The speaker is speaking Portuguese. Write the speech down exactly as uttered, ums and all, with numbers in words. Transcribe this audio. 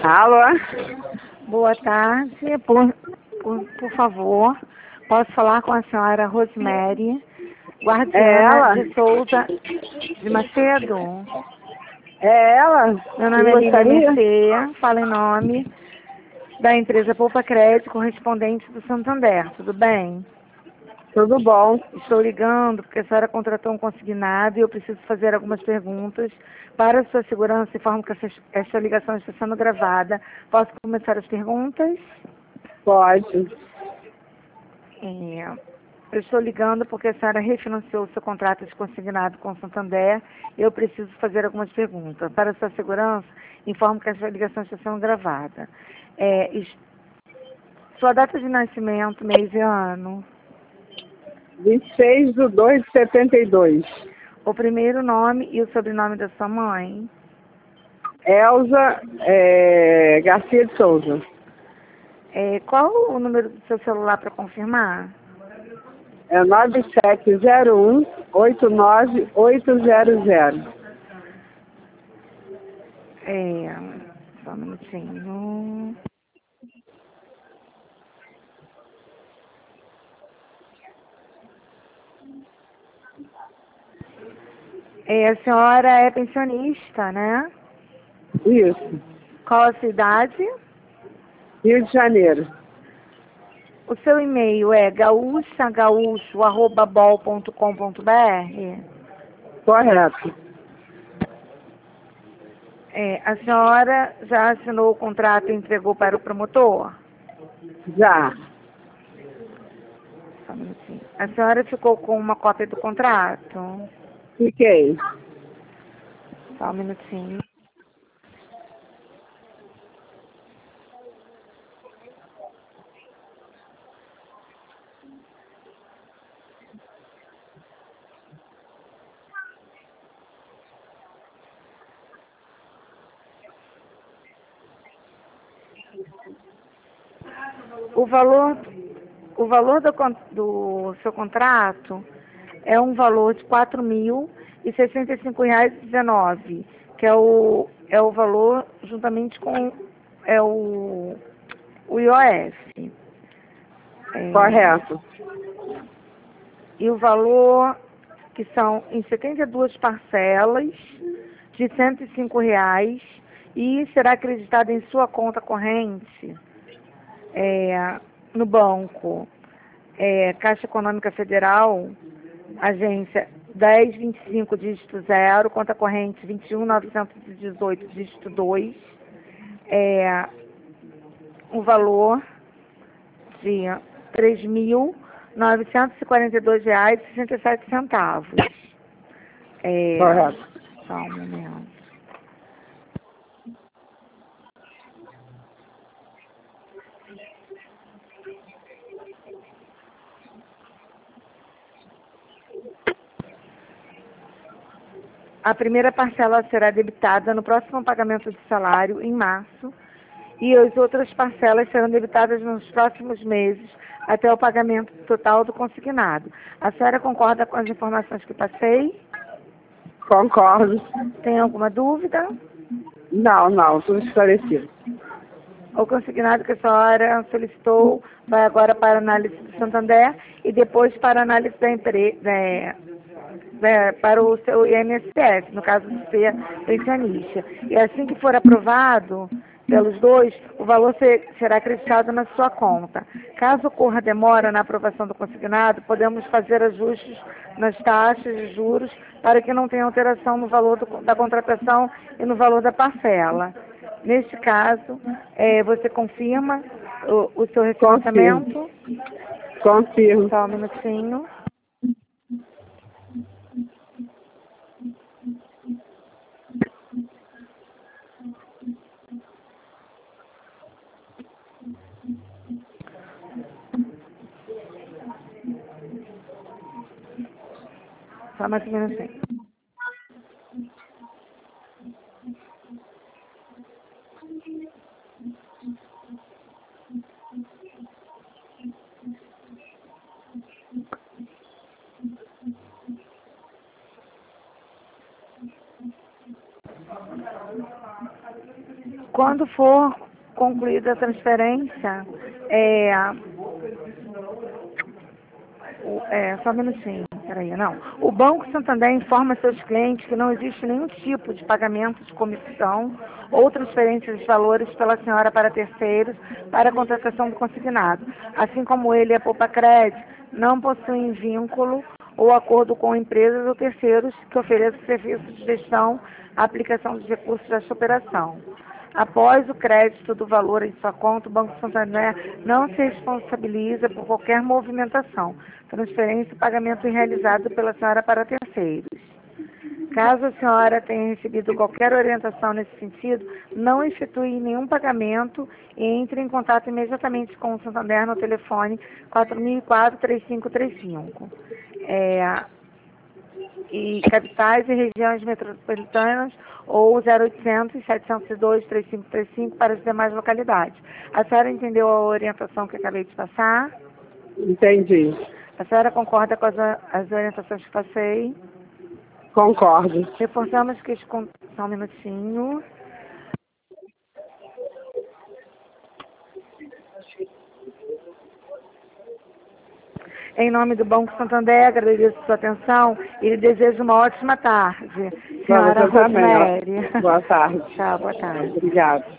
Alô? Boa tarde, por, por, por favor, posso falar com a senhora Rosemary, É guardiana ela? de Souza de Macedo? É ela? Meu Que nome é Lília gostaria? Merceia, falo em nome da empresa Poupa Crédito, correspondente do Santander, tudo bem? Tudo bom. Estou ligando porque a senhora contratou um consignado e eu preciso fazer algumas perguntas para a sua segurança, informo que essa, esta ligação está sendo gravada. Posso começar as perguntas? Pode. É, eu estou ligando porque a senhora refinanciou o seu contrato de consignado com o Santander e eu preciso fazer algumas perguntas. Para a sua segurança, informo que esta ligação está sendo gravada. É, es- sua data de nascimento, mês e ano. vinte e seis de dois de setenta e dois. O primeiro nome e o sobrenome da sua mãe. Elza é, Garcia de Souza. É, qual o número do seu celular para confirmar? É nove sete zero um oito nove oito zero zero. É, só um minutinho. É, a senhora é pensionista, né? Isso. Qual a sua idade? Rio de Janeiro. O seu e-mail é gaúchagaúcho arroba bol ponto com ponto br? Correto. É, a senhora já assinou o contrato e entregou para o promotor? Já. Só um minutinho. A senhora ficou com uma cópia do contrato? Fiquei. Só um minutinho. O valor, o valor do, con- do seu contrato é um valor de quatro mil e sessenta e cinco reais e dezenove, que é o, é o valor juntamente com é o, o I O F. É, Correto. e o valor que são em setenta e duas parcelas de cento e cinco reais e será acreditado em sua conta corrente é, no banco é, Caixa Econômica Federal, agência dez vinte e cinco, dígito zero, conta corrente vinte e um novecentos e dezoito, dígito dois, é, o valor de três mil novecentos e quarenta e dois reais e sessenta e sete centavos. É, Correto. só um momento. A primeira parcela será debitada no próximo pagamento de salário, em março, e as outras parcelas serão debitadas nos próximos meses, até o pagamento total do consignado. A senhora concorda com as informações que passei? Concordo. Tem alguma dúvida? Não, não, tudo esclarecido. O consignado que a senhora solicitou vai agora para análise do Santander e depois para análise da empresa, é, é, para o seu I N S S, no caso de ser pensionista. E assim que for aprovado pelos dois, o valor ser, será acreditado na sua conta. Caso ocorra demora na aprovação do consignado, podemos fazer ajustes nas taxas de juros para que não tenha alteração no valor do, da contratação e no valor da parcela. Neste caso, é, você confirma o, o seu Confirmo. refinanciamento? Confirmo. Só um minutinho. Só mais um minutinho. Quando for concluída a transferência, é, o- é, só um minutinho, peraí, não. O Banco Santander informa seus clientes que não existe nenhum tipo de pagamento de comissão ou transferência de valores pela senhora para terceiros para a contratação do consignado. Assim como ele e a Poupa Crédito não possuem vínculo ou acordo com empresas ou terceiros que ofereçam serviços de gestão, aplicação dos recursos desta operação. Após o crédito do valor em sua conta, o Banco Santander não se responsabiliza por qualquer movimentação, transferência ou pagamento realizado pela senhora para terceiros. Caso a senhora tenha recebido qualquer orientação nesse sentido, não efetue nenhum pagamento e entre em contato imediatamente com o Santander no telefone quatro mil e quatro, três cinco três cinco. É, e capitais e regiões metropolitanas ou zero oitocentos, setecentos e dois, três cinco três cinco para as demais localidades. A senhora entendeu a orientação que acabei de passar? Entendi. A senhora concorda com as, as orientações que passei? Concordo. Reforçamos que... Só um minutinho. Em nome do Banco Santander, agradeço a sua atenção e lhe desejo uma ótima tarde. Senhora Vamos, eu também. Rosemary. Boa tarde. Tchau, boa tarde. Obrigada.